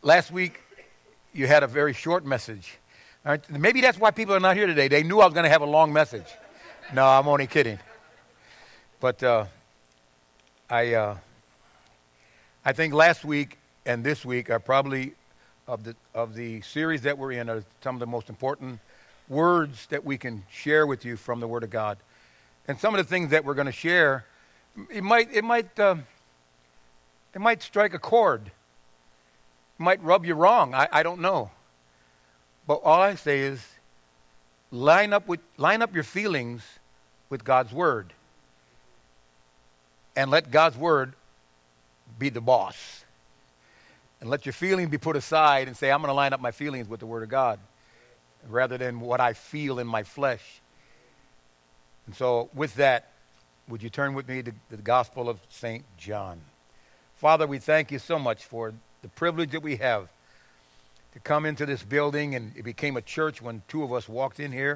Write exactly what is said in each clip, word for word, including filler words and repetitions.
Last week, you had a very short message. All right? Maybe that's why people are not here today. They knew I was going to have a long message. No, I'm only kidding. But uh, I, uh, I think last week and this week are probably of the of the series that we're in are some of the most important words that we can share with you from the Word of God. And some of the things that we're going to share, it might it might uh, it might strike a chord. Might rub you wrong. I, I don't know. But all I say is line up with line up your feelings with God's word. And let God's word be the boss. And let your feelings be put aside and say, I'm going to line up my feelings with the word of God rather than what I feel in my flesh. And so with that, would you turn with me to the Gospel of Saint John? Father, we thank you so much for the privilege that we have to come into this building, and it became a church when two of us walked in here.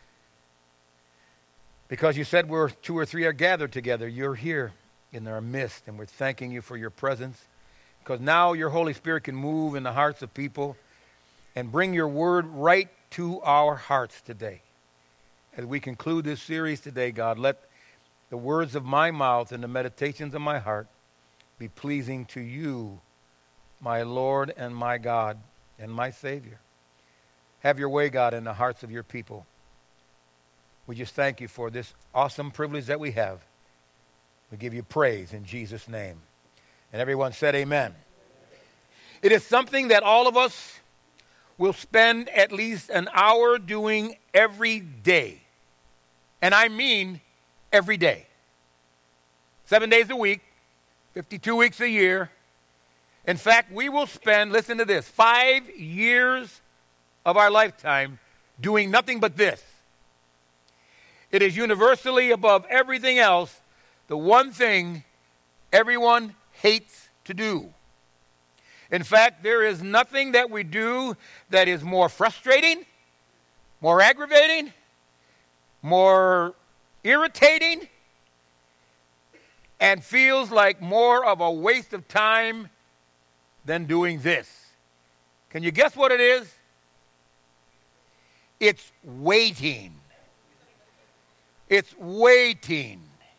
Because you said where two or three are gathered together, you're here in our midst, and we're thanking you for your presence. Because now your Holy Spirit can move in the hearts of people and bring your word right to our hearts today. As we conclude this series today, God, let the words of my mouth and the meditations of my heart be pleasing to you, my Lord and my God and my Savior. Have your way, God, in the hearts of your people. We just thank you for this awesome privilege that we have. We give you praise in Jesus' name. And everyone said amen. It is something that all of us will spend at least an hour doing every day. And I mean every day. Seven days a week, fifty-two weeks a year. In fact, we will spend, listen to this, five years of our lifetime doing nothing but this. It is universally above everything else the one thing everyone hates to do. In fact, there is nothing that we do that is more frustrating, more aggravating, more irritating, and feels like more of a waste of time than doing this. Can you guess what it is? It's waiting. It's waiting.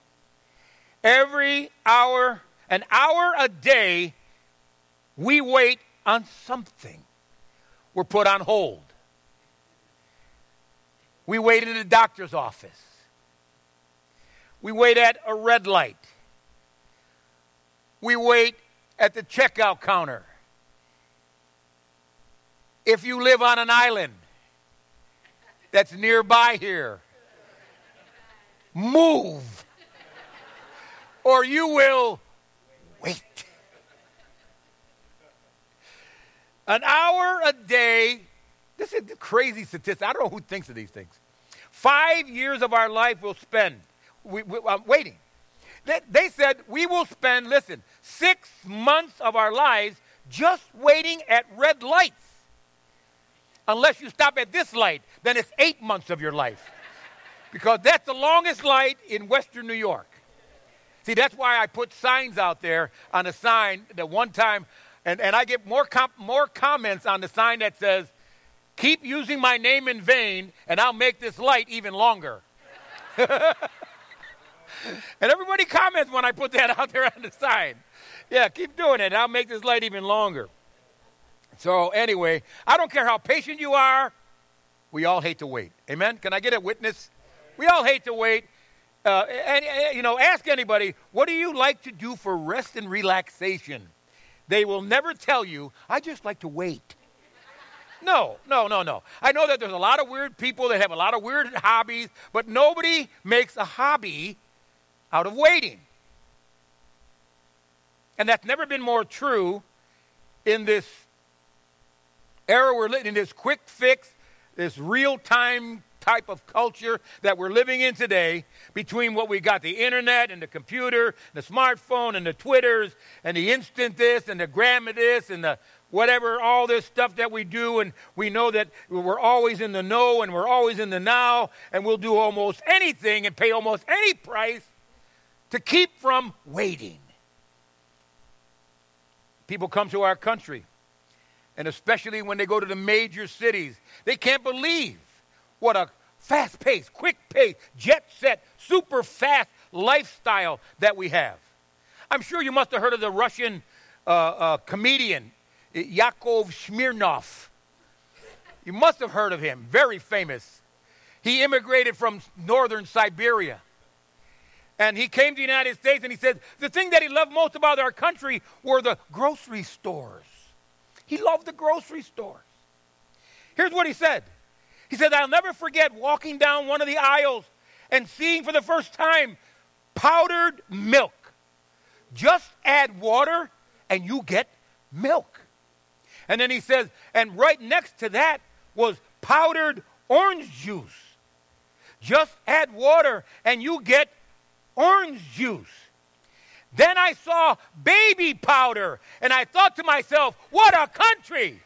Every hour, an hour a day, we wait on something. We're put on hold. We wait in the doctor's office. We wait at a red light. We wait at the checkout counter. If you live on an island that's nearby here, move, or you will wait. An hour a day, this is a crazy statistic. I don't know who thinks of these things. Five years of our life we'll spend we, we, uh, waiting. They, they said we will spend, listen, six months of our lives just waiting at red lights. Unless you stop at this light, then it's eight months of your life. Because that's the longest light in Western New York. See, that's why I put signs out there on a sign that one time, and, and I get more com- more comments on the sign that says, keep using my name in vain, and I'll make this light even longer. And everybody comments when I put that out there on the sign. Yeah, keep doing it. I'll make this light even longer. So anyway, I don't care how patient you are. We all hate to wait. Amen? Can I get a witness? We all hate to wait. Uh, and, and, you know, ask anybody, what do you like to do for rest and relaxation? They will never tell you, I just like to wait. No, no, no, no. I know that there's a lot of weird people that have a lot of weird hobbies, but nobody makes a hobby out of waiting. And that's never been more true in this era we're living in, this quick fix, this real-time type of culture that we're living in today, between what we got, the internet and the computer, the smartphone and the Twitters and the instant this and the gram of this and the whatever, all this stuff that we do, and we know that we're always in the know and we're always in the now, and we'll do almost anything and pay almost any price to keep from waiting. People come to our country And especially when they go to the major cities, they can't believe what a fast-paced, quick-paced, jet-set, super fast lifestyle that we have. I'm sure you must have heard of the Russian uh, uh, comedian, Yakov Smirnoff. You must have heard of him, very famous. He immigrated from northern Siberia. And he came to the United States and he said the thing that he loved most about our country were the grocery stores. He loved the grocery stores. Here's what he said. He said, I'll never forget walking down one of the aisles and seeing for the first time powdered milk. Just add water and you get milk. And then he says, and right next to that was powdered orange juice. Just add water and you get orange juice. Then I saw baby powder, and I thought to myself, what a country!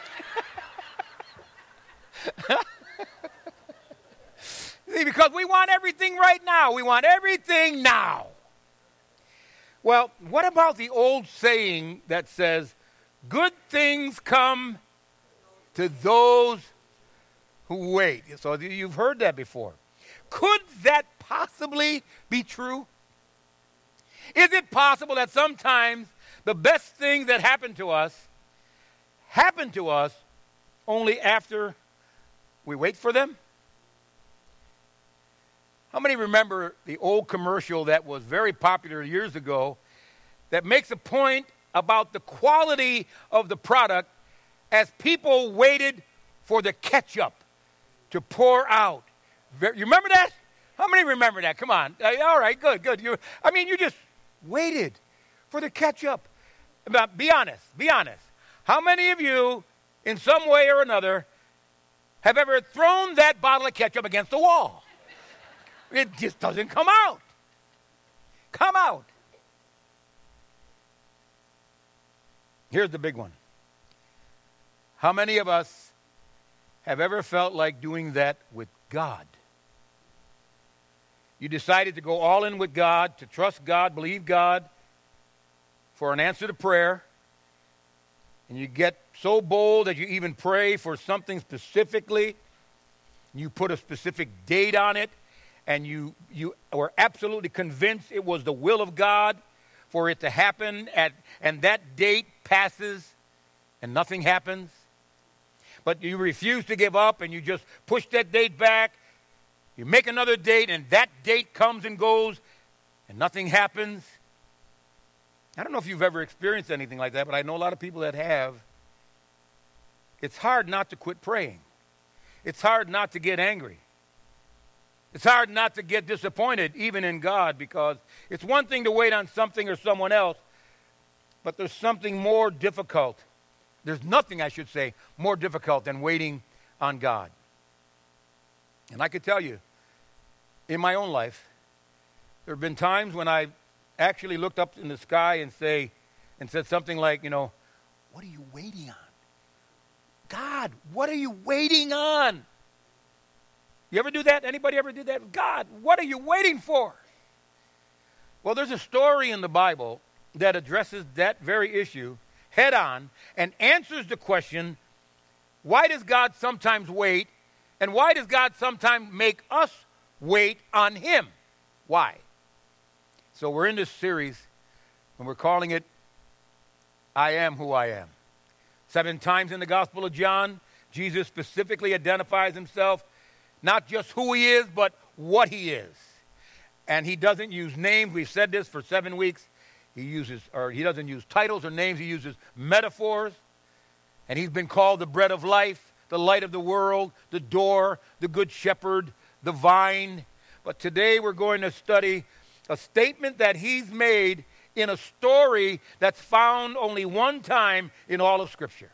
See, because we want everything right now. We want everything now. Well, what about the old saying that says, good things come to those who wait? So you've heard that before. Could that possibly be true? Is it possible that sometimes the best things that happen to us happen to us only after we wait for them? How many remember the old commercial that was very popular years ago that makes a point about the quality of the product as people waited for the ketchup to pour out? You remember that? How many remember that? Come on. Uh, all right, good, good. You, I mean, you just waited for the ketchup. But be honest, be honest. How many of you, in some way or another, have ever thrown that bottle of ketchup against the wall? It just doesn't come out. Come out. Here's the big one. How many of us have ever felt like doing that with God? You decided to go all in with God, to trust God, believe God for an answer to prayer. And you get so bold that you even pray for something specifically. You put a specific date on it. And you, you were absolutely convinced it was the will of God for it to happen. At, and that date passes and nothing happens. But you refuse to give up and you just push that date back. You make another date, and that date comes and goes, and nothing happens. I don't know if you've ever experienced anything like that, but I know a lot of people that have. It's hard not to quit praying. It's hard not to get angry. It's hard not to get disappointed, even in God, because it's one thing to wait on something or someone else, but there's something more difficult. There's nothing, I should say, more difficult than waiting on God. And I could tell you, in my own life, there have been times when I actually looked up in the sky and say, and said something like, you know, what are you waiting on? God, what are you waiting on? You ever do that? Anybody ever do that? God, what are you waiting for? Well, there's a story in the Bible that addresses that very issue head on and answers the question, why does God sometimes wait? And why does God sometimes make us wait on him? Why? So we're in this series, and we're calling it, I Am Who I Am. Seven times in the Gospel of John, Jesus specifically identifies himself, not just who he is, but what he is. And he doesn't use names. We've said this for seven weeks. He uses, or he doesn't use titles or names. He uses metaphors. And he's been called the bread of life, the light of the world, the door, the good shepherd, the vine. But today we're going to study a statement that he's made in a story that's found only one time in all of Scripture.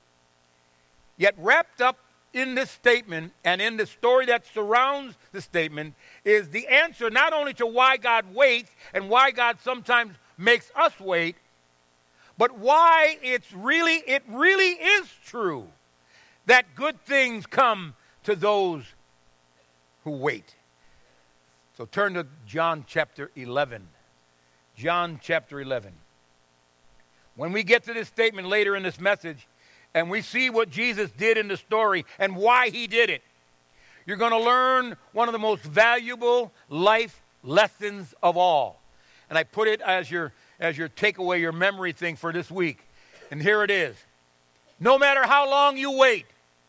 Yet wrapped up in this statement and in the story that surrounds the statement is the answer not only to why God waits and why God sometimes makes us wait, but why it's really, it really is true that good things come to those who wait. So turn to John chapter eleven. John chapter eleven. When we get to this statement later in this message, and we see what Jesus did in the story and why he did it, you're going to learn one of the most valuable life lessons of all. And I put it as your as your takeaway, your memory thing for this week. And here it is. No matter how long you wait,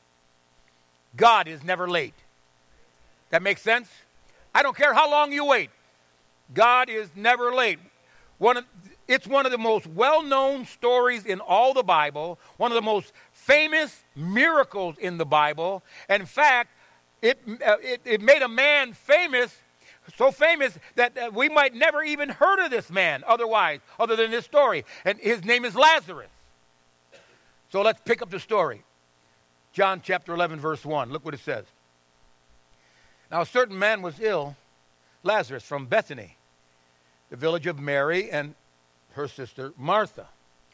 God is never late. That makes sense? I don't care how long you wait. God is never late. One of, it's one of the most well-known stories in all the Bible, one of the most famous miracles in the Bible. In fact, it, uh, it, it made a man famous, so famous that uh, we might never even heard of this man otherwise, other than this story. And his name is Lazarus. So let's pick up the story. John chapter eleven, verse one. Look what it says. Now a certain man was ill, Lazarus from Bethany, the village of Mary and her sister Martha.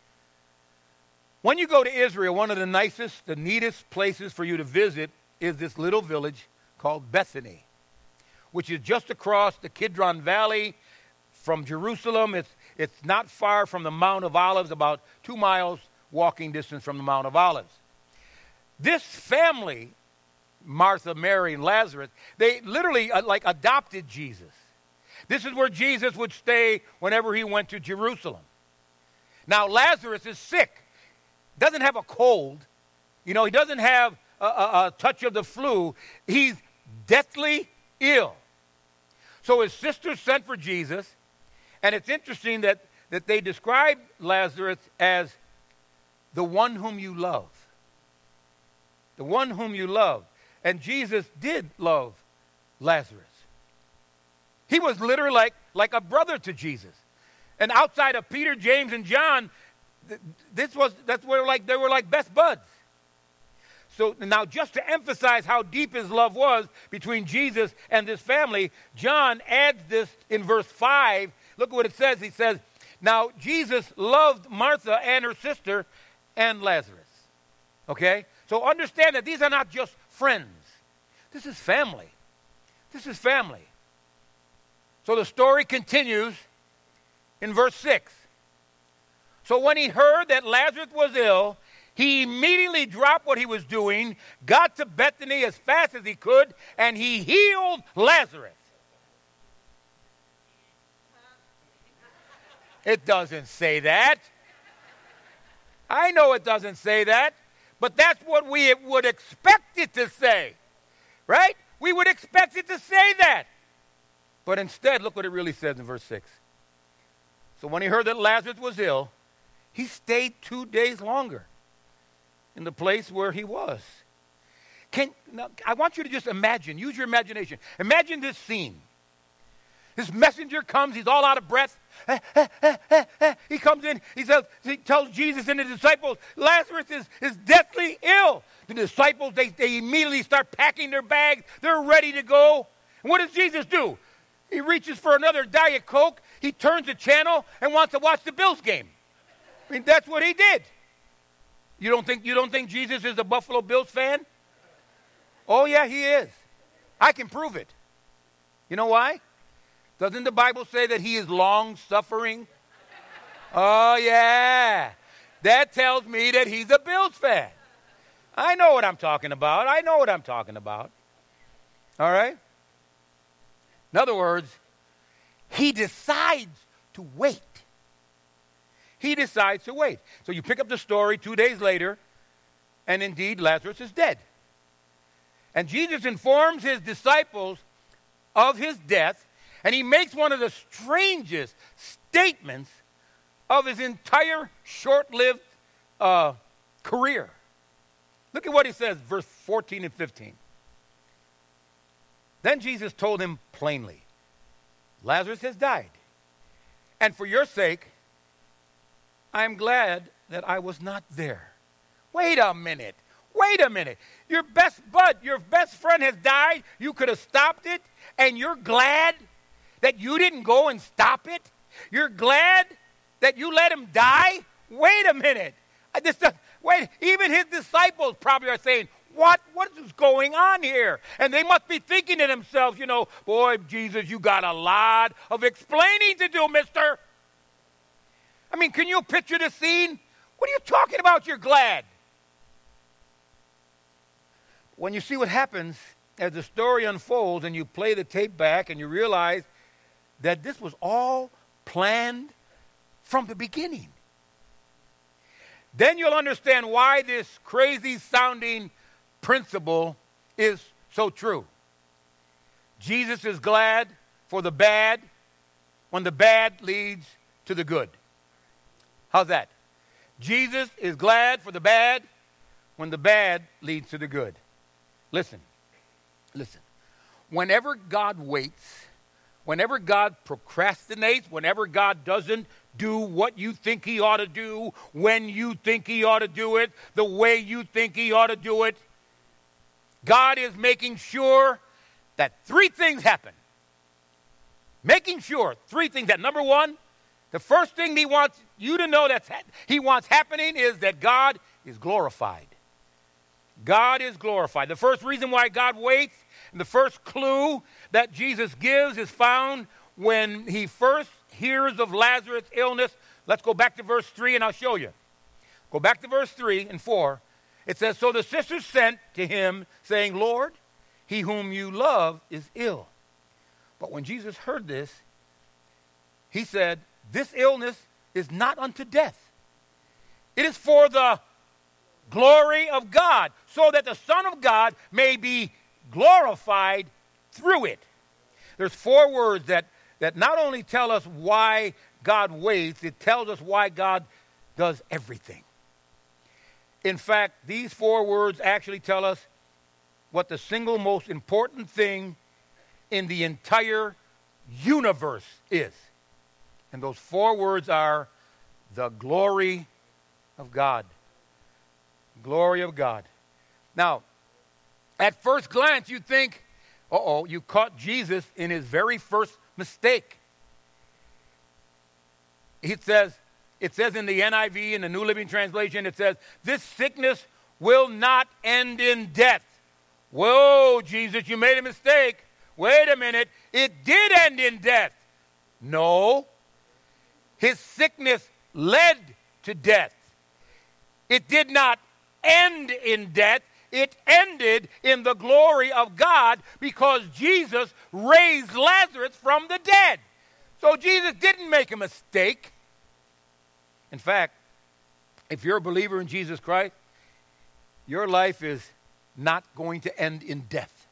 When you go to Israel, one of the nicest, the neatest places for you to visit is this little village called Bethany, which is just across the Kidron Valley from Jerusalem. It's, it's not far from the Mount of Olives, about two miles walking distance from the Mount of Olives. This family, Martha, Mary, and Lazarus, they literally uh, like adopted Jesus. This is where Jesus would stay whenever he went to Jerusalem. Now, Lazarus is sick, doesn't have a cold. You know, he doesn't have a, a, a touch of the flu. He's deathly ill. So his sisters sent for Jesus, and it's interesting that, that they describe Lazarus as the one whom you love. The one whom you love. And Jesus did love Lazarus. He was literally like, like a brother to Jesus. And outside of Peter, James, and John, this was that's where like they were like best buds. So now just to emphasize how deep his love was between Jesus and this family, John adds this in verse five. Look at what it says. He says, now Jesus loved Martha and her sister and Lazarus. Okay? So understand that these are not just friends. This is family. This is family. So the story continues in verse six. So when he heard that Lazarus was ill, he immediately dropped what he was doing, got to Bethany as fast as he could, and he healed Lazarus. It doesn't say that. I know it doesn't say that, but that's what we would expect it to say, right? We would expect it to say that. But instead, look what it really says in verse six. So when he heard that Lazarus was ill, he stayed two days longer in the place where he was. Can, now, I want you to just imagine, use your imagination. Imagine this scene. This messenger comes, he's all out of breath. He comes in, he, says, he tells Jesus and the disciples, Lazarus is, is deathly ill. The disciples, they, they immediately start packing their bags. They're ready to go. And what does Jesus do? He reaches for another Diet Coke. He turns the channel and wants to watch the Bills game. I mean, that's what he did. You don't think, you don't think Jesus is a Buffalo Bills fan? Oh, yeah, he is. I can prove it. You know why? Doesn't the Bible say that he is long-suffering? Oh, yeah. That tells me that he's a Bills fan. I know what I'm talking about. I know what I'm talking about. All right? In other words, he decides to wait. He decides to wait. So you pick up the story two days later, and indeed Lazarus is dead. And Jesus informs his disciples of his death, and he makes one of the strangest statements of his entire short-lived uh, career. Look at what he says, verse fourteen and fifteen. Then Jesus told him plainly, Lazarus has died, and for your sake, I am glad that I was not there. Wait a minute. Wait a minute. Your best bud, your best friend has died. You could have stopped it, and you're glad that you didn't go and stop it? You're glad that you let him die? Wait a minute. I just, uh, wait, even his disciples probably are saying, What? What is going on here? And they must be thinking to themselves, you know, boy, Jesus, you got a lot of explaining to do, mister. I mean, can you picture the scene? What are you talking about? You're glad. when you see what happens as the story unfolds and you play the tape back and you realize that this was all planned from the beginning, then you'll understand why this crazy sounding principle is so true. Jesus is glad for the bad when the bad leads to the good. How's that? Jesus is glad for the bad when the bad leads to the good. Listen, listen. Whenever God waits, whenever God procrastinates, whenever God doesn't do what you think he ought to do, when you think he ought to do it, the way you think he ought to do it, God is making sure that three things happen. Making sure three things that, number one, the first thing he wants you to know that he wants happening is that God is glorified. God is glorified. The first reason why God waits, and the first clue that Jesus gives is found when he first hears of Lazarus' illness. Let's go back to verse three and I'll show you. Go back to verse three and four. It says, so the sisters sent to him, saying, Lord, he whom you love is ill. But when Jesus heard this, he said, this illness is not unto death. It is for the glory of God, so that the Son of God may be glorified through it. There's four words that, that not only tell us why God waits, it tells us why God does everything. In fact, these four words actually tell us what the single most important thing in the entire universe is. And those four words are the glory of God. Glory of God. Now, at first glance, you think, uh-oh, you caught Jesus in his very first mistake. It says, it says in the N I V, in the New Living Translation, it says, this sickness will not end in death. Whoa, Jesus, you made a mistake. Wait a minute. It did end in death. No. His sickness led to death. It did not end in death. It ended in the glory of God because Jesus raised Lazarus from the dead. So Jesus didn't make a mistake. In fact, if you're a believer in Jesus Christ, your life is not going to end in death.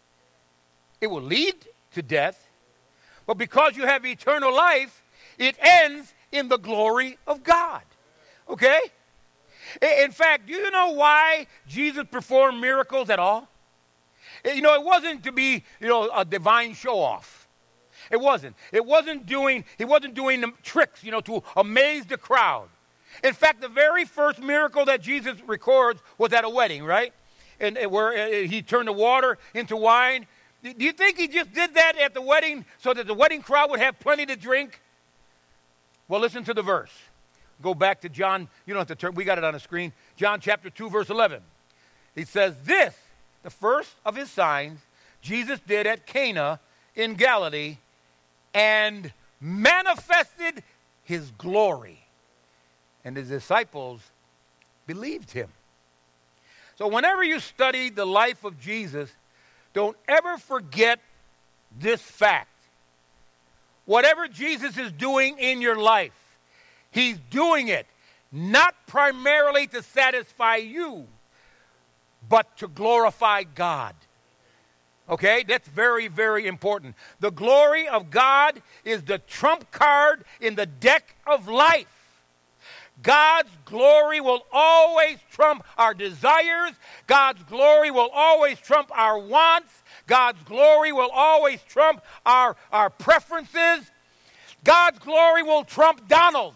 It will lead to death, but because you have eternal life, it ends in the glory of God. Okay? In fact, do you know why Jesus performed miracles at all? You know, it wasn't to be, you know, a divine show-off. It wasn't. It wasn't doing, he wasn't doing the tricks, you know, to amaze the crowd. In fact, the very first miracle that Jesus records was at a wedding, right? And, and where he turned the water into wine. Do you think he just did that at the wedding so that the wedding crowd would have plenty to drink? Well, listen to the verse. Go back to John. You don't have to turn. We got it on the screen. John chapter two, verse eleven. He says, this, the first of his signs, Jesus did at Cana in Galilee and manifested his glory. And his disciples believed him. So whenever you study the life of Jesus, don't ever forget this fact. Whatever Jesus is doing in your life, he's doing it not primarily to satisfy you, but to glorify God. Okay? That's very, very important. The glory of God is the trump card in the deck of life. God's glory will always trump our desires. God's glory will always trump our wants. God's glory will always trump our, our preferences. God's glory will trump Donald.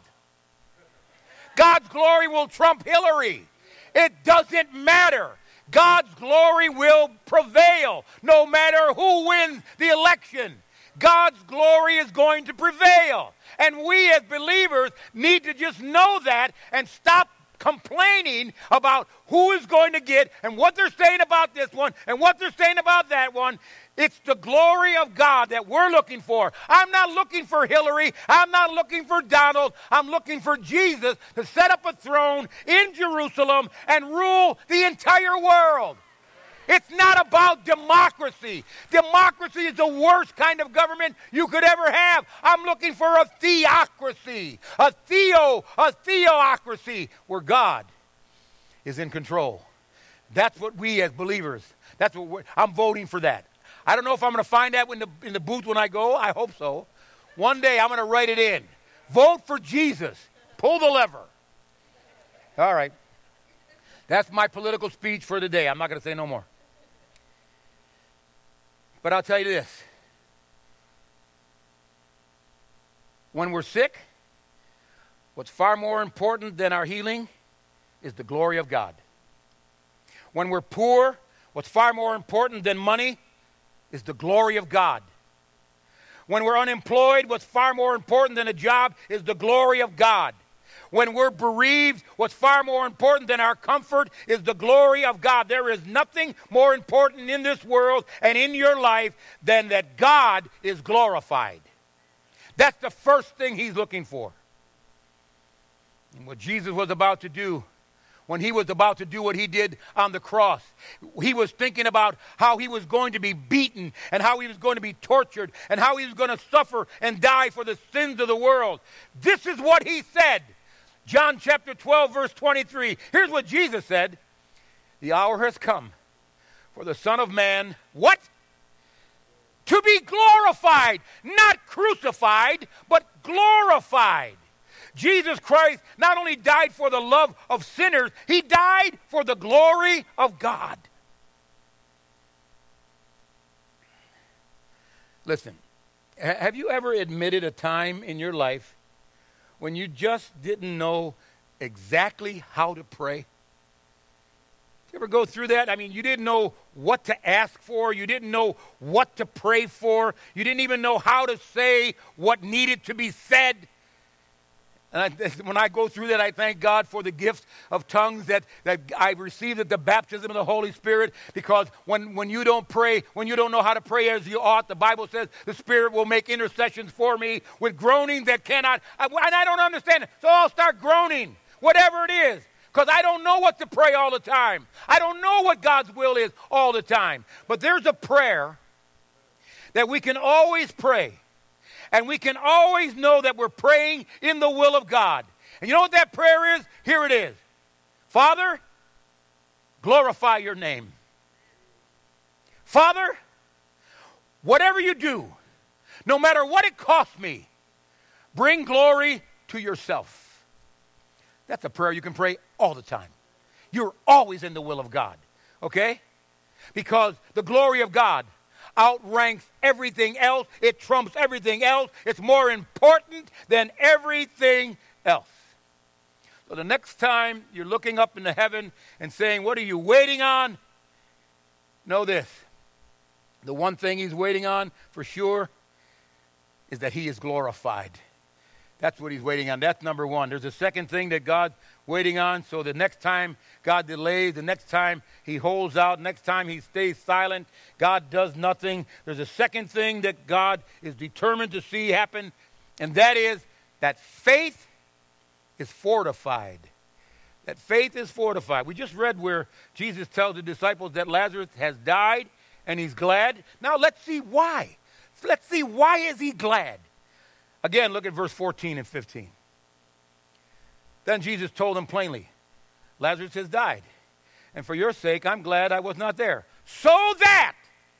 God's glory will trump Hillary. It doesn't matter. God's glory will prevail no matter who wins the election. God's glory is going to prevail. And we as believers need to just know that and stop complaining about who is going to get and what they're saying about this one and what they're saying about that one. It's the glory of God that we're looking for. I'm not looking for Hillary. I'm not looking for Donald. I'm looking for Jesus to set up a throne in Jerusalem and rule the entire world. It's not about democracy. Democracy is the worst kind of government you could ever have. I'm looking for a theocracy, a theo, a theocracy where God is in control. That's what we as believers, that's what we're, I'm voting for that. I don't know if I'm going to find that in the, in the booth when I go. I hope so. One day I'm going to write it in. Vote for Jesus. Pull the lever. All right. That's my political speech for the day. I'm not going to say no more. But I'll tell you this. When we're sick, what's far more important than our healing is the glory of God. When we're poor, what's far more important than money is the glory of God. When we're unemployed, what's far more important than a job is the glory of God. When we're bereaved, what's far more important than our comfort is the glory of God. There is nothing more important in this world and in your life than that God is glorified. That's the first thing he's looking for. And what Jesus was about to do, when he was about to do what he did on the cross, he was thinking about how he was going to be beaten and how he was going to be tortured and how he was going to suffer and die for the sins of the world. This is what he said. John chapter twelve, verse twenty-three. Here's what Jesus said. The hour has come for the Son of Man, what? To be glorified, not crucified, but glorified. Jesus Christ not only died for the love of sinners, he died for the glory of God. Listen, have you ever admitted a time in your life when you just didn't know exactly how to pray? You ever go through that? I mean, you didn't know what to ask for. You didn't know what to pray for. You didn't even know how to say what needed to be said. And I, when I go through that, I thank God for the gift of tongues that, that I received at the baptism of the Holy Spirit, because when, when you don't pray, when you don't know how to pray as you ought, the Bible says the Spirit will make intercessions for me with groanings that cannot, and I don't understand it. So I'll start groaning, whatever it is, because I don't know what to pray all the time. I don't know what God's will is all the time. But there's a prayer that we can always pray. And we can always know that we're praying in the will of God. And you know what that prayer is? Here it is. Father, glorify your name. Father, whatever you do, no matter what it costs me, bring glory to yourself. That's a prayer you can pray all the time. You're always in the will of God, okay? Because the glory of God outranks everything else. It trumps everything else. It's more important than everything else. So the next time you're looking up into heaven and saying, what are you waiting on? Know this. The one thing he's waiting on for sure is that he is glorified. That's what he's waiting on. That's number one. There's a second thing that God's waiting on. So the next time God delays, the next time he holds out, next time he stays silent, God does nothing. There's a second thing that God is determined to see happen, and that is that faith is fortified. That faith is fortified. We just read where Jesus tells the disciples that Lazarus has died and he's glad. Now let's see why. Let's see why is he glad. Again, look at verse fourteen and fifteen. Then Jesus told them plainly, Lazarus has died, and for your sake I'm glad I was not there, so that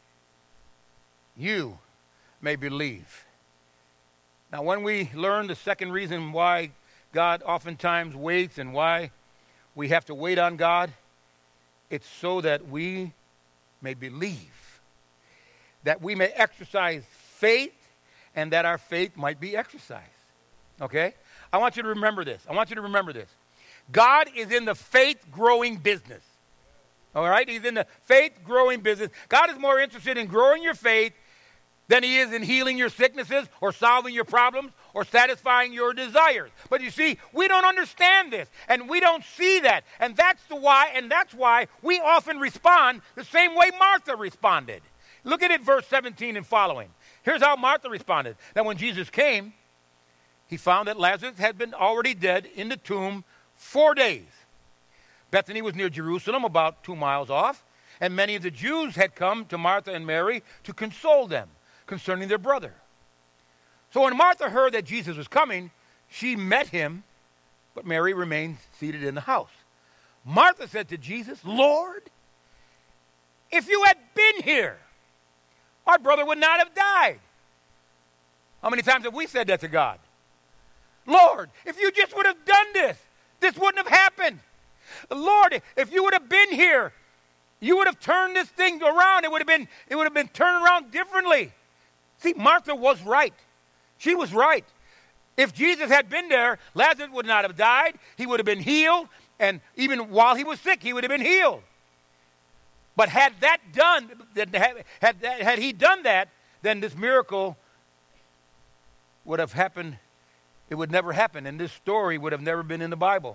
you may believe. Now, when we learn the second reason why God oftentimes waits and why we have to wait on God, it's so that we may believe, that we may exercise faith, and that our faith might be exercised. Okay? I want you to remember this. I want you to remember this. God is in the faith-growing business. All right? He's in the faith-growing business. God is more interested in growing your faith than he is in healing your sicknesses or solving your problems or satisfying your desires. But you see, we don't understand this, and we don't see that. And that's the why, and that's why we often respond the same way Martha responded. Look at it, verse seventeen and following. Here's how Martha responded. Now, when Jesus came, he found that Lazarus had been already dead in the tomb four days. Bethany was near Jerusalem, about two miles off, And many of the Jews had come to Martha and Mary to console them concerning their brother. So when Martha heard that Jesus was coming, she met him, but Mary remained seated in the house. Martha said to Jesus, Lord, if you had been here, our brother would not have died. How many times have we said that to God? Lord, if you just would have done this, this wouldn't have happened. Lord, if you would have been here, you would have turned this thing around. It would have been, it would have been turned around differently. See, Martha was right. She was right. If Jesus had been there, Lazarus would not have died. He would have been healed. And even while he was sick, he would have been healed. But had that done, had, had, had he done that, then this miracle would have happened. It would never happen. And this story would have never been in the Bible.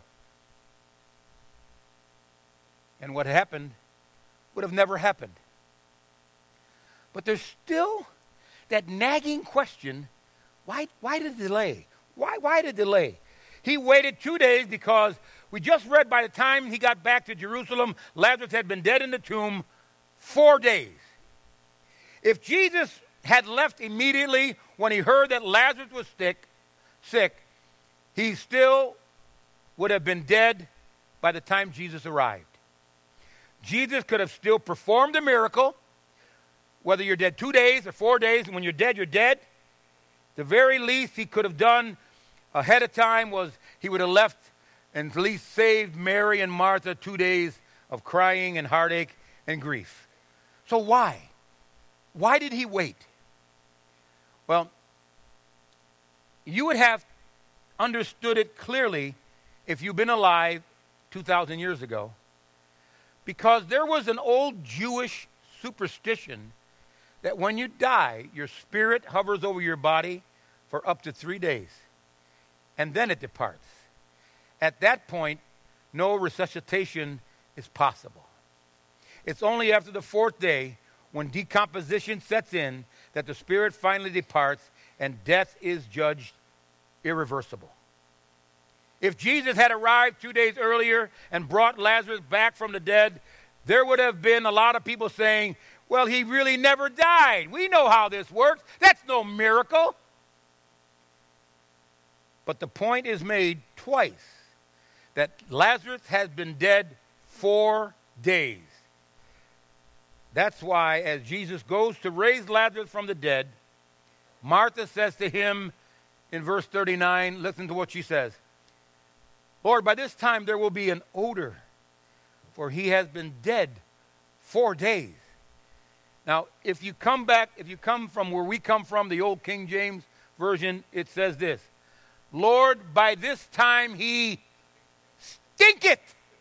And what happened would have never happened. But there's still that nagging question, why, why the delay? Why, why the delay? He waited two days because we just read by the time he got back to Jerusalem, Lazarus had been dead in the tomb four days. If Jesus had left immediately when he heard that Lazarus was sick, sick, he still would have been dead by the time Jesus arrived. Jesus could have still performed a miracle, whether you're dead two days or four days, and when you're dead, you're dead. The very least he could have done ahead of time was he would have left and at least saved Mary and Martha two days of crying and heartache and grief. So why? Why did he wait? Well, you would have understood it clearly if you've been alive two thousand years ago, because there was an old Jewish superstition that when you die, your spirit hovers over your body for up to three days, and then it departs. At that point, no resuscitation is possible. It's only after the fourth day, when decomposition sets in, that the spirit finally departs and death is judged irreversible. If Jesus had arrived two days earlier and brought Lazarus back from the dead, there would have been a lot of people saying, well, he really never died. We know how this works. That's no miracle. But the point is made twice that Lazarus has been dead four days. That's why as Jesus goes to raise Lazarus from the dead, Martha says to him in verse thirty-nine, listen to what she says. Lord, by this time there will be an odor, for he has been dead four days. Now, if you come back, if you come from where we come from, the old King James Version, it says this. Lord, by this time he stinketh.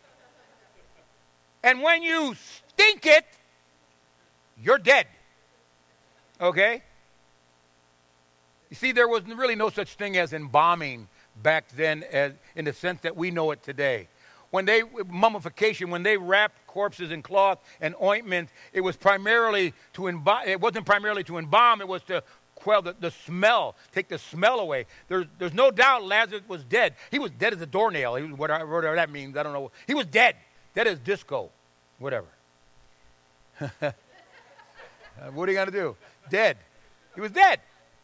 And when you stink it, you're dead. Okay? You see, there was really no such thing as embalming back then as, in the sense that we know it today. When they, mummification, when they wrapped corpses in cloth and ointment, it was primarily to embalm, it wasn't primarily to embalm, it was to quell the, the smell, take the smell away. There's, there's no doubt Lazarus was dead. He was dead as a doornail, he was, whatever, whatever that means, I don't know. He was dead, dead as disco, whatever. What are you going to do? Dead. He was dead.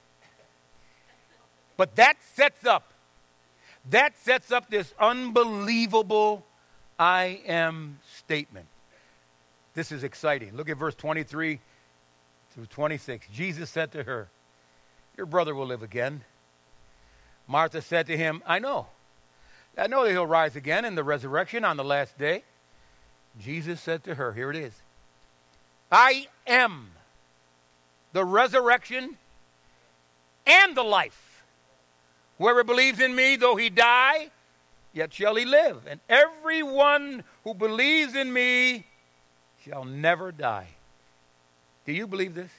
But that sets up, that sets up this unbelievable I am statement. This is exciting. Look at verse twenty-three through twenty-six. Jesus said to her, your brother will live again. Martha said to him, I know. I know that he'll rise again in the resurrection on the last day. Jesus said to her, here it is. I am the resurrection and the life. Whoever believes in me, though he die, yet shall he live. And everyone who believes in me shall never die. Do you believe this?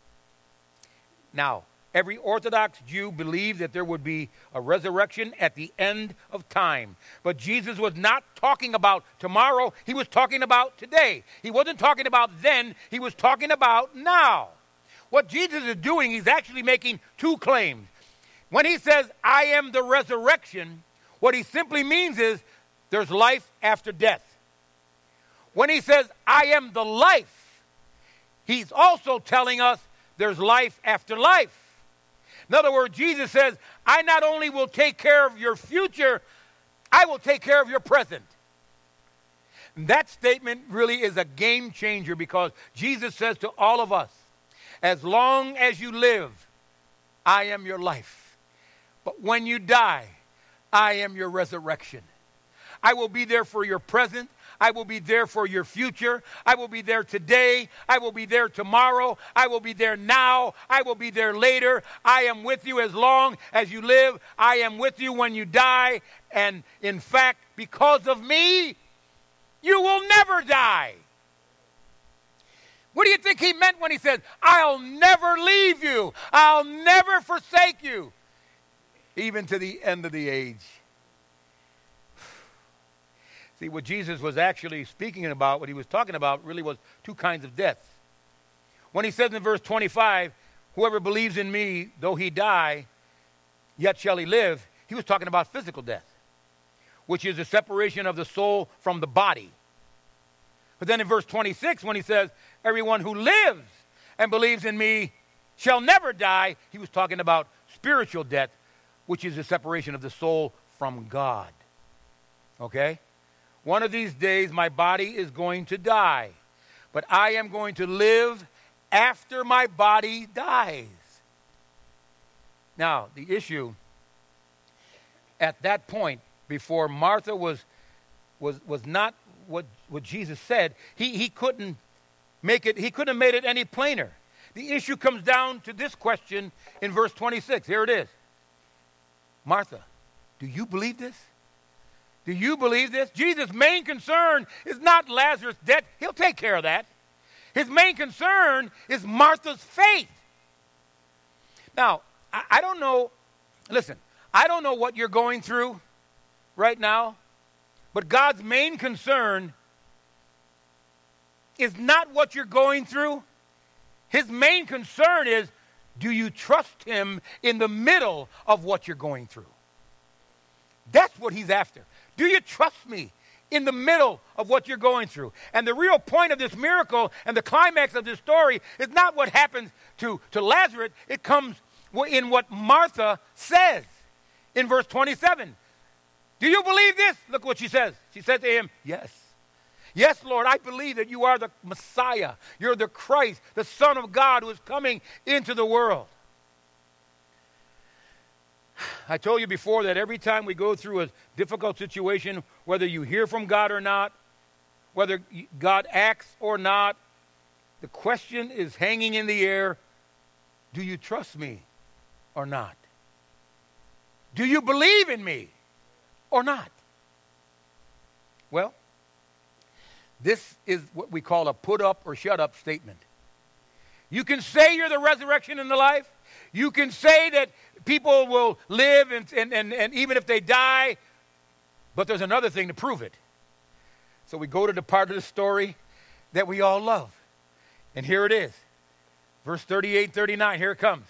Now, every Orthodox Jew believed that there would be a resurrection at the end of time. But Jesus was not talking about tomorrow. He was talking about today. He wasn't talking about then. He was talking about now. What Jesus is doing, he's actually making two claims. When he says, I am the resurrection, what he simply means is there's life after death. When he says, I am the life, he's also telling us there's life after life. In other words, Jesus says, I not only will take care of your future, I will take care of your present. And that statement really is a game changer, because Jesus says to all of us, as long as you live, I am your life. But when you die, I am your resurrection. I will be there for your present. I will be there for your future. I will be there today. I will be there tomorrow. I will be there now. I will be there later. I am with you as long as you live. I am with you when you die. And in fact, because of me, you will never die. What do you think he meant when he said, I'll never leave you. I'll never forsake you, even to the end of the age? See, what Jesus was actually speaking about, what he was talking about, really was two kinds of deaths. When he says in verse twenty-five, whoever believes in me, though he die, yet shall he live, he was talking about physical death, which is the separation of the soul from the body. But then in verse twenty-six, when he says, everyone who lives and believes in me shall never die, he was talking about spiritual death, which is the separation of the soul from God. Okay? One of these days, my body is going to die, but I am going to live after my body dies. Now, the issue at that point, before Martha was was was not what, what Jesus said, he, he couldn't make it, he couldn't have made it any plainer. The issue comes down to this question in verse twenty-six. Here it is. Martha, do you believe this? Do you believe this? Jesus' main concern is not Lazarus' death. He'll take care of that. His main concern is Martha's faith. Now, I, I don't know, listen, I don't know what you're going through right now, but God's main concern is not what you're going through. His main concern is, do you trust him in the middle of what you're going through? That's what he's after. Do you trust me in the middle of what you're going through? And the real point of this miracle and the climax of this story is not what happens to, to Lazarus. It comes in what Martha says in verse twenty-seven. Do you believe this? Look what she says. She said to him, yes. Yes, Lord, I believe that you are the Messiah. You're the Christ, the Son of God who is coming into the world. I told you before that every time we go through a difficult situation, whether you hear from God or not, whether God acts or not, the question is hanging in the air, do you trust me or not? Do you believe in me or not? Well, this is what we call a put up or shut up statement. You can say you're the resurrection and the life. You can say that people will live and, and, and, and even if they die, but there's another thing to prove it. So we go to the part of the story that we all love. And here it is. Verse thirty-eight, thirty-nine, here it comes.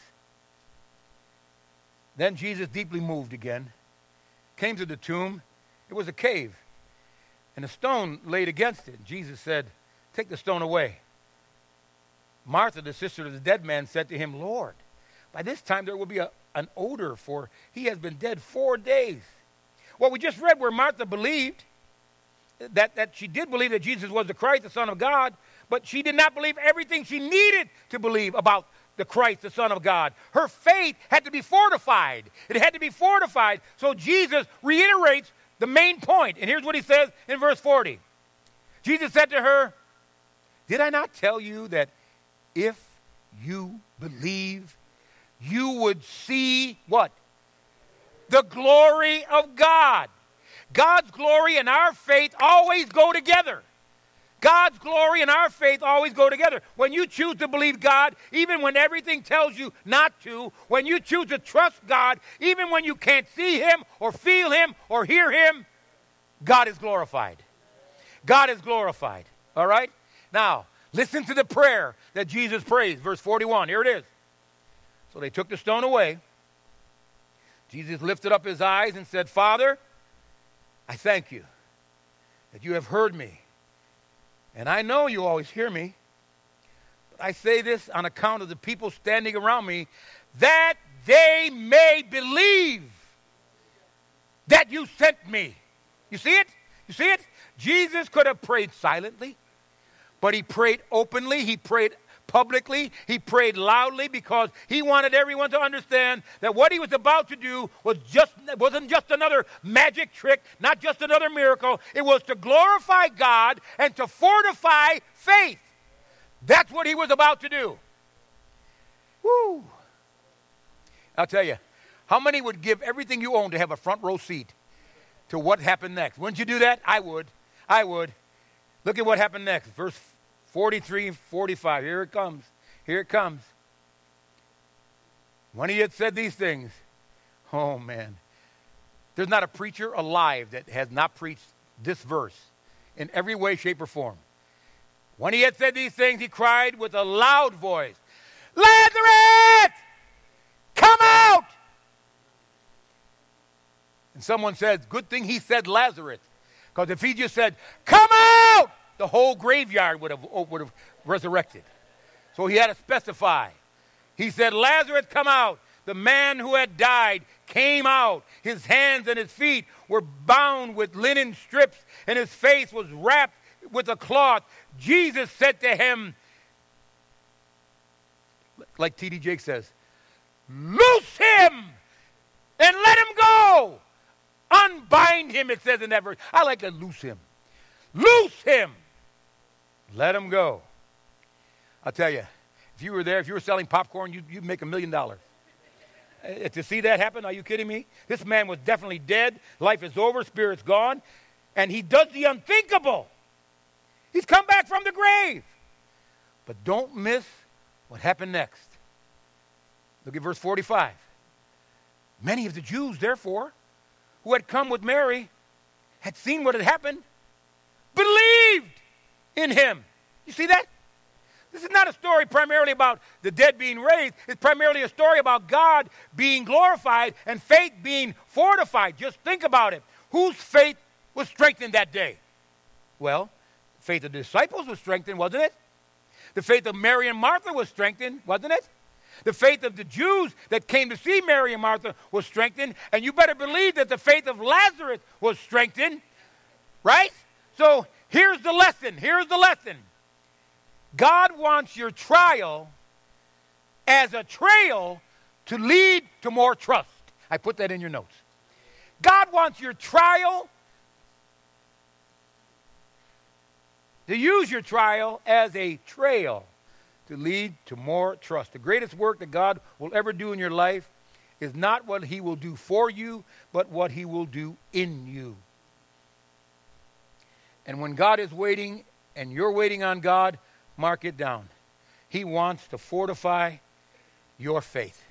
Then Jesus, deeply moved again, came to the tomb. It was a cave, and a stone laid against it. Jesus said, take the stone away. Martha, the sister of the dead man, said to him, Lord, by this time there will be a, an odor, for he has been dead four days. Well, we just read where Martha believed, that, that she did believe that Jesus was the Christ, the Son of God, but she did not believe everything she needed to believe about the Christ, the Son of God. Her faith had to be fortified. It had to be fortified. So Jesus reiterates the main point. And here's what he says in verse forty. Jesus said to her, did I not tell you that if you believe, you would see what? The glory of God. God's glory and our faith always go together. God's glory and our faith always go together. When you choose to believe God, even when everything tells you not to, when you choose to trust God, even when you can't see him or feel him or hear him, God is glorified. God is glorified. All right? Now, listen to the prayer that Jesus prays. Verse forty-one. Here it is. So they took the stone away. Jesus lifted up his eyes and said, Father, I thank you that you have heard me. And I know you always hear me, but I say this on account of the people standing around me, that they may believe that you sent me. You see it? You see it? Jesus could have prayed silently, but he prayed openly. He prayed publicly. He prayed loudly because he wanted everyone to understand that what he was about to do was just, wasn't just another magic trick, not just another miracle. It was to glorify God and to fortify faith. That's what he was about to do. Woo! I'll tell you, how many would give everything you own to have a front row seat to what happened next? Wouldn't you do that? I would. I would. Look at what happened next. Verse forty-three and forty-five. Here it comes. Here it comes. When he had said these things, oh man, there's not a preacher alive that has not preached this verse in every way, shape, or form. When he had said these things, he cried with a loud voice, Lazarus, come out! And someone said, good thing he said Lazarus, because if he just said, come out, the whole graveyard would have, would have resurrected. So he had to specify. He said, Lazarus, come out. The man who had died came out. His hands and his feet were bound with linen strips, and his face was wrapped with a cloth. Jesus said to him, like T D Jake says, loose him and let him go. Unbind him, it says in that verse. I like to loose him. Loose him. Let him go. I'll tell you, if you were there, if you were selling popcorn, you'd, you'd make a million dollars. Uh, to see that happen, are you kidding me? This man was definitely dead. Life is over. Spirit's gone. And he does the unthinkable. He's come back from the grave. But don't miss what happened next. Look at verse forty-five. Many of the Jews, therefore, who had come with Mary, had seen what had happened, believed in him. You see that? This is not a story primarily about the dead being raised. It's primarily a story about God being glorified and faith being fortified. Just think about it. Whose faith was strengthened that day? Well, the faith of the disciples was strengthened, wasn't it? The faith of Mary and Martha was strengthened, wasn't it? The faith of the Jews that came to see Mary and Martha was strengthened. And you better believe that the faith of Lazarus was strengthened. Right? So here's the lesson. Here's the lesson. God wants your trial as a trail to lead to more trust. I put that in your notes. God wants your trial to use your trial as a trail to lead to more trust. The greatest work that God will ever do in your life is not what he will do for you, but what he will do in you. And when God is waiting and you're waiting on God, mark it down. He wants to fortify your faith.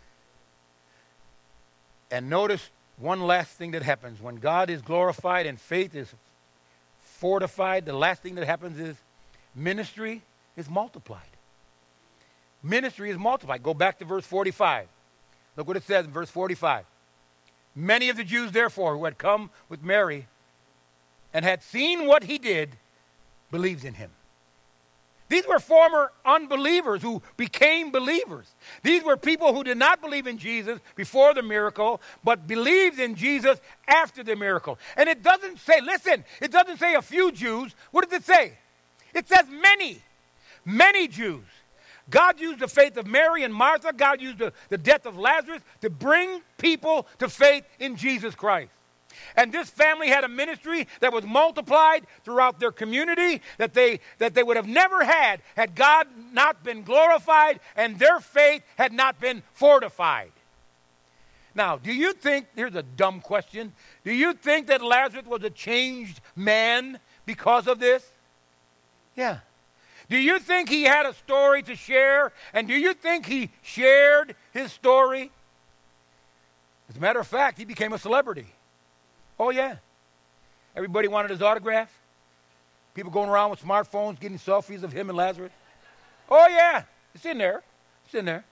And notice one last thing that happens. When God is glorified and faith is fortified, the last thing that happens is ministry is multiplied. Ministry is multiplied. Go back to verse forty-five. Look what it says in verse forty-five. Many of the Jews, therefore, who had come with Mary and had seen what he did, believed in him. These were former unbelievers who became believers. These were people who did not believe in Jesus before the miracle, but believed in Jesus after the miracle. And it doesn't say, listen, it doesn't say a few Jews. What does it say? It says many, many Jews. God used the faith of Mary and Martha. God used the, the death of Lazarus to bring people to faith in Jesus Christ. And this family had a ministry that was multiplied throughout their community that they, that they would have never had had God not been glorified and their faith had not been fortified. Now, do you think, here's a dumb question, do you think that Lazarus was a changed man because of this? Yeah. Do you think he had a story to share? And do you think he shared his story? As a matter of fact, he became a celebrity. Oh, yeah. Everybody wanted his autograph. People going around with smartphones getting selfies of him and Lazarus. Oh, yeah. It's in there. It's in there.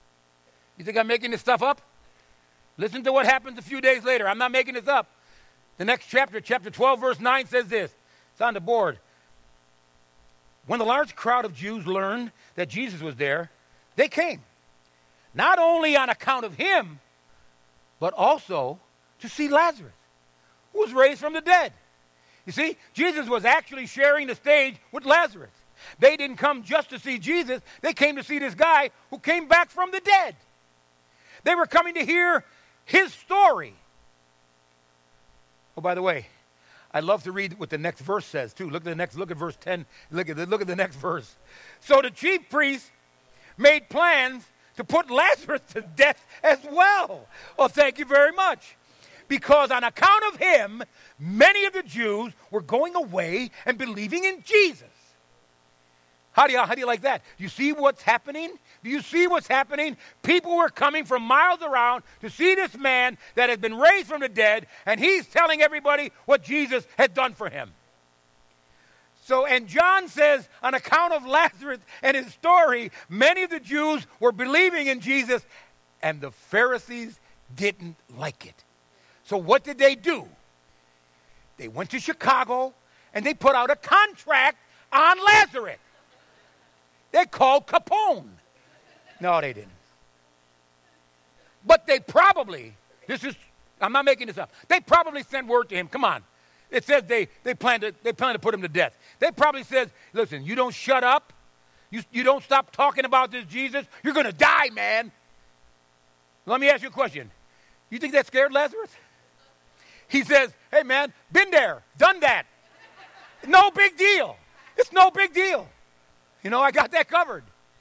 You think I'm making this stuff up? Listen to what happens a few days later. I'm not making this up. The next chapter, chapter twelve, verse nine says this. It's on the board. When the large crowd of Jews learned that Jesus was there, they came. Not only on account of him, but also to see Lazarus, who was raised from the dead. You see, Jesus was actually sharing the stage with Lazarus. They didn't come just to see Jesus. They came to see this guy who came back from the dead. They were coming to hear his story. Oh, by the way, I love to read what the next verse says, too. Look at the next, look at verse ten. Look at the, look at the next verse. So the chief priests made plans to put Lazarus to death as well. Well, thank you very much. Because on account of him, many of the Jews were going away and believing in Jesus. How do you, how do you like that? Do you see what's happening? Do you see what's happening? People were coming from miles around to see this man that had been raised from the dead, and he's telling everybody what Jesus had done for him. So, and John says, on account of Lazarus and his story, many of the Jews were believing in Jesus, and the Pharisees didn't like it. So what did they do? They went to Chicago, and they put out a contract on Lazarus. They called Capone. No, they didn't. But they probably, this is, I'm not making this up, they probably sent word to him, come on. It says they, they, plan to, they plan to put him to death. They probably said, listen, you don't shut up, you, you don't stop talking about this Jesus, you're going to die, man. Let me ask you a question. You think that scared Lazarus? He says, hey, man, been there, done that. No big deal. It's no big deal. You know, I got that covered.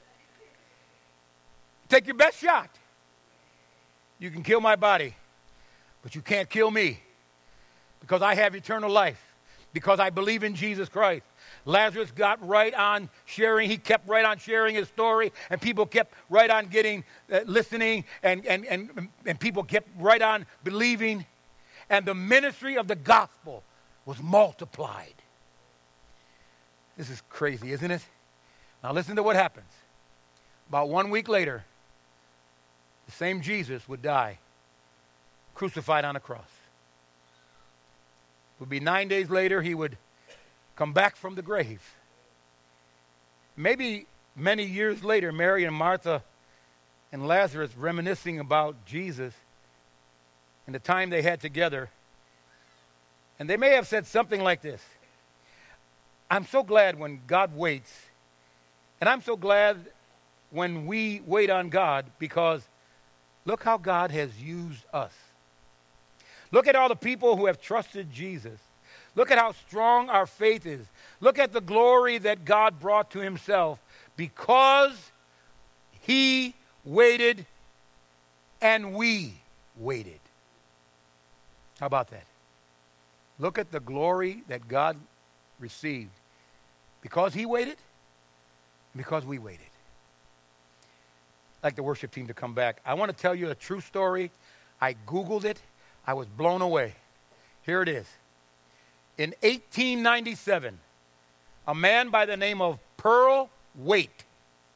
Take your best shot. You can kill my body, but you can't kill me because I have eternal life, because I believe in Jesus Christ. Lazarus got right on sharing. He kept right on sharing his story, and people kept right on getting, uh, listening, and, and, and, and people kept right on believing, and the ministry of the gospel was multiplied. This is crazy, isn't it? Now listen to what happens. About one week later, the same Jesus would die, crucified on a cross. It would be nine days later, he would come back from the grave. Maybe many years later, Mary and Martha and Lazarus reminiscing about Jesus and the time they had together. And they may have said something like this. I'm so glad when God waits. And I'm so glad when we wait on God, because look how God has used us. Look at all the people who have trusted Jesus. Look at how strong our faith is. Look at the glory that God brought to himself because he waited and we waited. How about that? Look at the glory that God received because he waited, because we waited. I'd like the worship team to come back. I want to tell you a true story. I Googled it. I was blown away. Here it is. In eighteen ninety-seven, a man by the name of Pearl Waite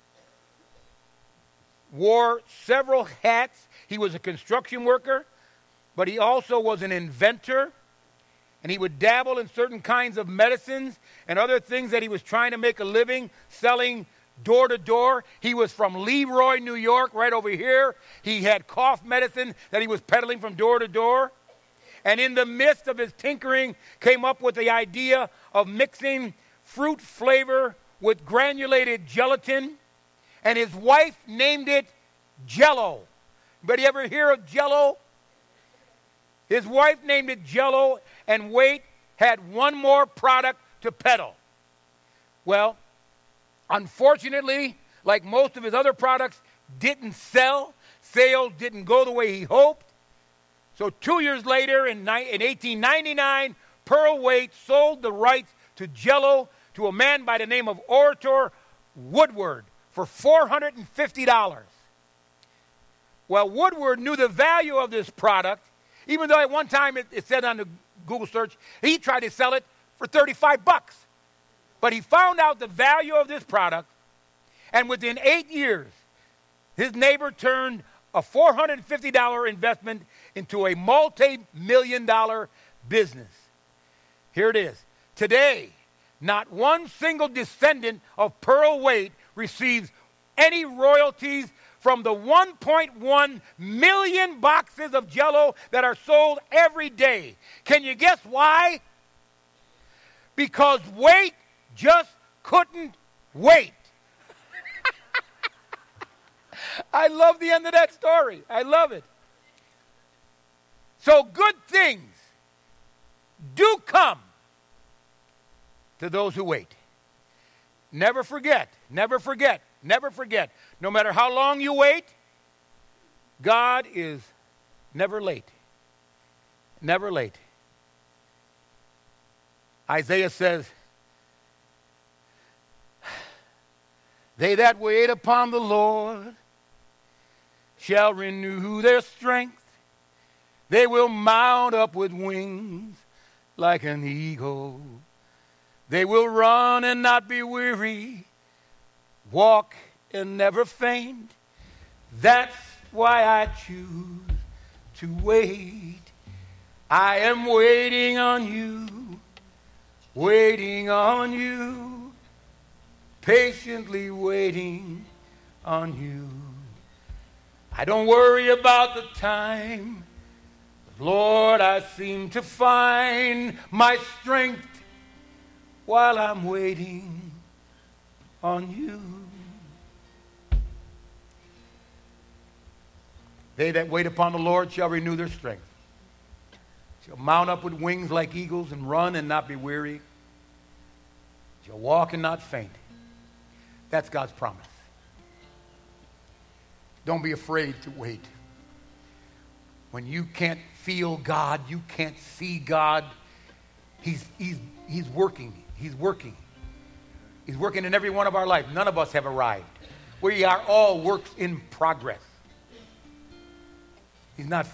wore several hats. He was a construction worker, but he also was an inventor, and he would dabble in certain kinds of medicines and other things that he was trying to make a living selling door to door. He was from Leroy, New York, right over here. He had cough medicine that he was peddling from door to door. And in the midst of his tinkering, came up with the idea of mixing fruit flavor with granulated gelatin. And his wife named it Jell-O. Anybody ever hear of Jell-O? His wife named it Jell-O, and Waite had one more product to peddle. Well, unfortunately, like most of his other products, didn't sell. Sales didn't go the way he hoped. So two years later, in, in eighteen ninety-nine, Pearl Waite sold the rights to Jell-O to a man by the name of Orator Woodward for four hundred fifty dollars. Well, Woodward knew the value of this product, even though at one time it, it said on the Google search, he tried to sell it for thirty-five bucks. But he found out the value of this product, and within eight years, his neighbor turned a four hundred fifty dollars investment into a multi-million dollar business. Here it is. Today, not one single descendant of Pearl Waite receives any royalties from the one point one million boxes of Jell-O that are sold every day. Can you guess why? Because Waite just couldn't wait. I love the end of that story. I love it. So good things do come to those who wait. Never forget, never forget, never forget. No matter how long you wait, God is never late. Never late. Isaiah says, they that wait upon the Lord shall renew their strength. They will mount up with wings like an eagle. They will run and not be weary, walk and never faint. That's why I choose to wait. I am waiting on you, waiting on you, patiently waiting on you. I don't worry about the time. Lord, I seem to find my strength while I'm waiting on you. They that wait upon the Lord shall renew their strength. Shall mount up with wings like eagles and run and not be weary. Shall walk and not faint. That's God's promise. Don't be afraid to wait. When you can't feel God, you can't see God, He's, he's, he's working. He's working. He's working in every one of our lives. None of us have arrived. We are all works in progress. He's not